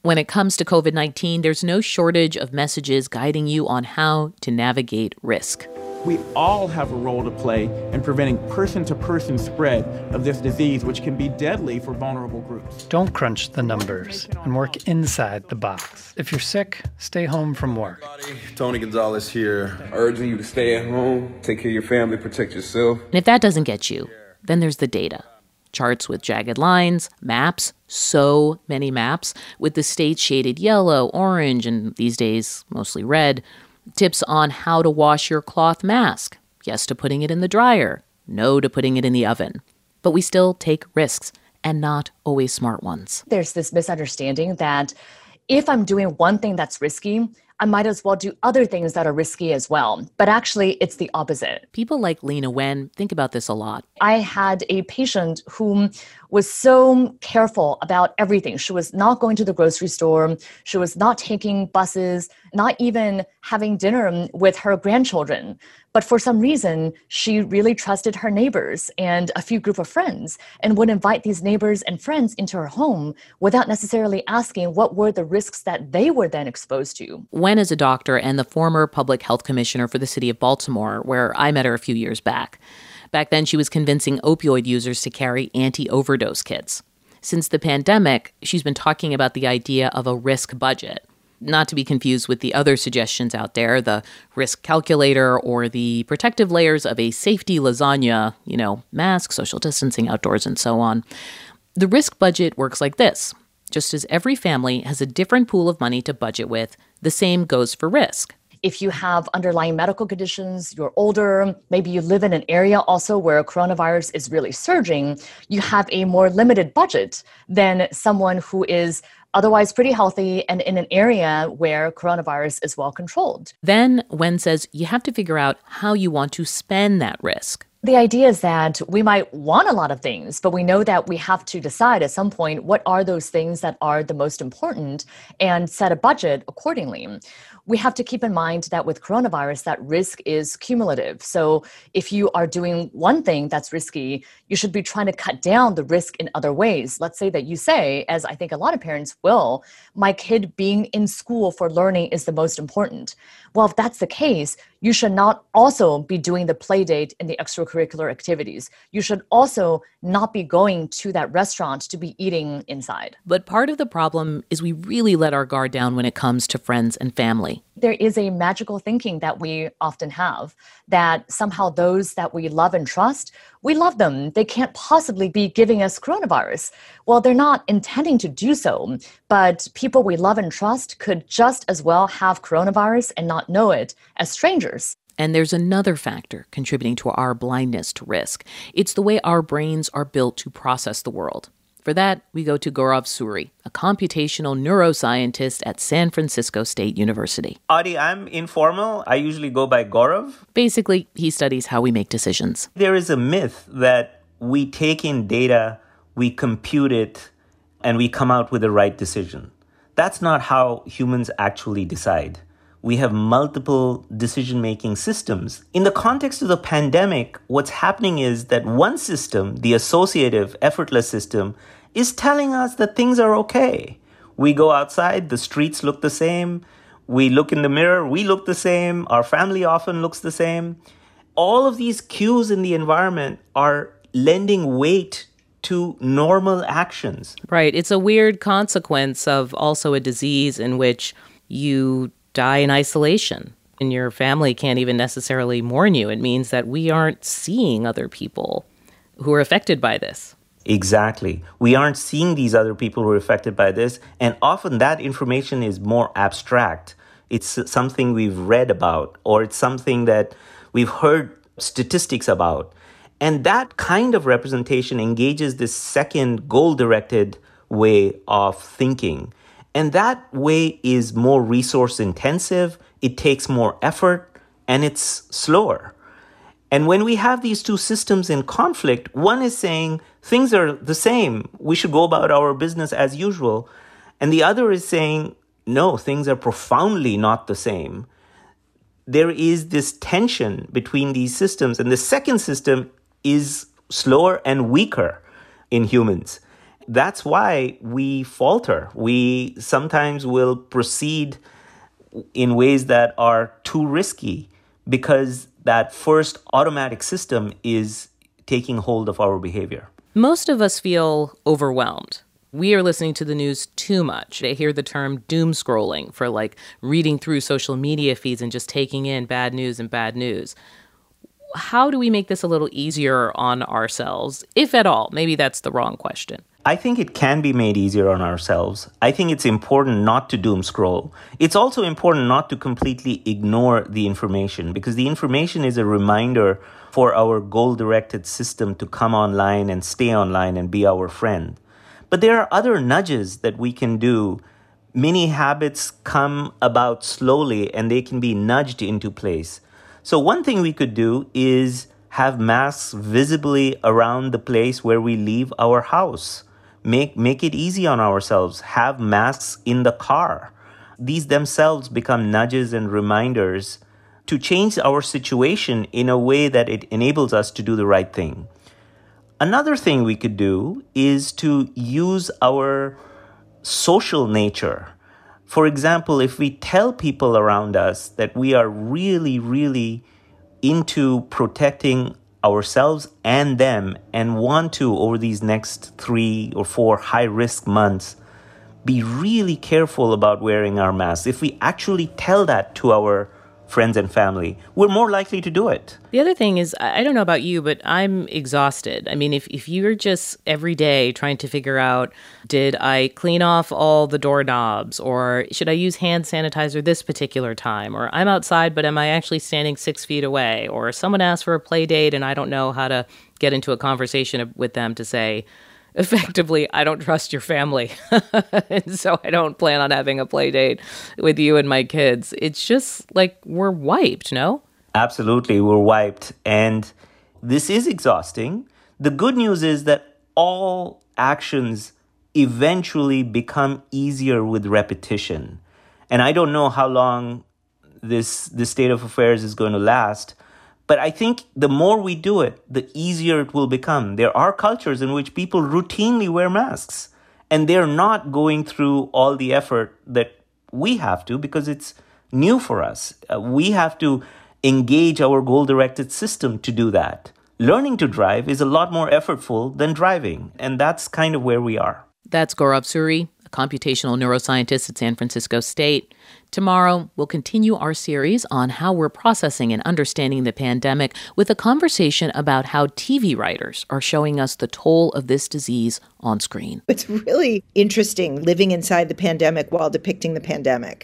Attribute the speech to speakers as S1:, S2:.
S1: When it comes to COVID-19, there's no shortage of messages guiding you on how to navigate risk.
S2: We all have a role to play in preventing person-to-person spread of this disease, which can be deadly for vulnerable groups.
S3: Don't crunch the numbers and work inside the box. If you're sick, stay home from work.
S4: Tony Gonzalez here, urging you to stay at home, take care of your family, protect yourself.
S1: And if that doesn't get you, then there's the data. Charts with jagged lines, maps, so many maps, with the states shaded yellow, orange, and these days mostly red. Tips on how to wash your cloth mask. Yes to putting it in the dryer. No to putting it in the oven. But we still take risks, and not always smart ones.
S5: There's this misunderstanding that if I'm doing one thing that's risky, I might as well do other things that are risky as well. But actually, it's the opposite.
S1: People like Lena Wen think about this a lot.
S5: I had a patient who was so careful about everything. She was not going to the grocery store. She was not taking buses, not even having dinner with her grandchildren. But for some reason, she really trusted her neighbors and a few group of friends and would invite these neighbors and friends into her home without necessarily asking what were the risks that they were then exposed to.
S1: Wen is a doctor and the former public health commissioner for the city of Baltimore, where I met her a few years back. Back then, she was convincing opioid users to carry anti-overdose kits. Since the pandemic, she's been talking about the idea of a risk budget. Not to be confused with the other suggestions out there, the risk calculator or the protective layers of a safety lasagna, mask, social distancing outdoors, and so on. The risk budget works like this. Just as every family has a different pool of money to budget with, the same goes for risk.
S5: If you have underlying medical conditions, you're older, maybe you live in an area also where coronavirus is really surging, you have a more limited budget than someone who is otherwise pretty healthy and in an area where coronavirus is well controlled.
S1: Then Wen says you have to figure out how you want to spend that risk.
S5: The idea is that we might want a lot of things, but we know that we have to decide at some point what are those things that are the most important and set a budget accordingly. We have to keep in mind that with coronavirus, that risk is cumulative. So if you are doing one thing that's risky, you should be trying to cut down the risk in other ways. Let's say that you say, as I think a lot of parents will, my kid being in school for learning is the most important. Well, if that's the case, you should not also be doing the play date and the extracurricular activities. You should also not be going to that restaurant to be eating inside.
S1: But part of the problem is we really let our guard down when it comes to friends and family.
S5: There is a magical thinking that we often have that somehow those that we love and trust, we love them. They can't possibly be giving us coronavirus. Well, they're not intending to do so, but people we love and trust could just as well have coronavirus and not know it as strangers.
S1: And there's another factor contributing to our blindness to risk. It's the way our brains are built to process the world. For that, we go to Gaurav Suri, a computational neuroscientist at San Francisco State University.
S6: Adi, I'm informal. I usually go by Gaurav.
S1: Basically, he studies how we make decisions.
S6: There is a myth that we take in data, we compute it, and we come out with the right decision. That's not how humans actually decide. We have multiple decision-making systems. In the context of the pandemic, what's happening is that one system, the associative, effortless system, is telling us that things are okay. We go outside, the streets look the same. We look in the mirror, we look the same. Our family often looks the same. All of these cues in the environment are lending weight to normal actions.
S1: Right. It's a weird consequence of also a disease in which you die in isolation and your family can't even necessarily mourn you. It means that we aren't seeing other people who are affected by this.
S6: Exactly. We aren't seeing these other people who are affected by this. And often that information is more abstract. It's something we've read about, or it's something that we've heard statistics about. And that kind of representation engages this second goal-directed way of thinking. And that way is more resource intensive, it takes more effort, and it's slower. And when we have these two systems in conflict, one is saying things are the same, we should go about our business as usual. And the other is saying, no, things are profoundly not the same. There is this tension between these systems. And the second system is slower and weaker in humans. That's why we falter. We sometimes will proceed in ways that are too risky because that first automatic system is taking hold of our behavior.
S1: Most of us feel overwhelmed. We are listening to the news too much. I hear the term doom scrolling for reading through social media feeds and just taking in bad news and bad news. How do we make this a little easier on ourselves, if at all? Maybe that's the wrong question.
S6: I think it can be made easier on ourselves. I think it's important not to doom scroll. It's also important not to completely ignore the information, because the information is a reminder for our goal-directed system to come online and stay online and be our friend. But there are other nudges that we can do. Many habits come about slowly and they can be nudged into place. So one thing we could do is have masks visibly around the place where we leave our house. Make it easy on ourselves. Have masks in the car. These themselves become nudges and reminders to change our situation in a way that it enables us to do the right thing. Another thing we could do is to use our social nature. For example, if we tell people around us that we are really, really into protecting ourselves and them and want to, over these next 3 or 4 high-risk months, be really careful about wearing our masks. If we actually tell that to our friends and family, we're more likely to do it.
S1: The other thing is, I don't know about you, but I'm exhausted. I mean, if you're just every day trying to figure out, did I clean off all the doorknobs, or should I use hand sanitizer this particular time, or I'm outside, but am I actually standing 6 feet away, or someone asked for a play date and I don't know how to get into a conversation with them to say, effectively, I don't trust your family, and so I don't plan on having a play date with you and my kids. It's just like we're wiped, no?
S6: Absolutely, we're wiped. And this is exhausting. The good news is that all actions eventually become easier with repetition. And I don't know how long this state of affairs is going to last, but I think the more we do it, the easier it will become. There are cultures in which people routinely wear masks, and they're not going through all the effort that we have to because it's new for us. We have to engage our goal-directed system to do that. Learning to drive is a lot more effortful than driving, and that's kind of where we are.
S1: That's Gaurav Suri, a computational neuroscientist at San Francisco State. Tomorrow, we'll continue our series on how we're processing and understanding the pandemic with a conversation about how TV writers are showing us the toll of this disease on screen.
S7: It's really interesting living inside the pandemic while depicting the pandemic.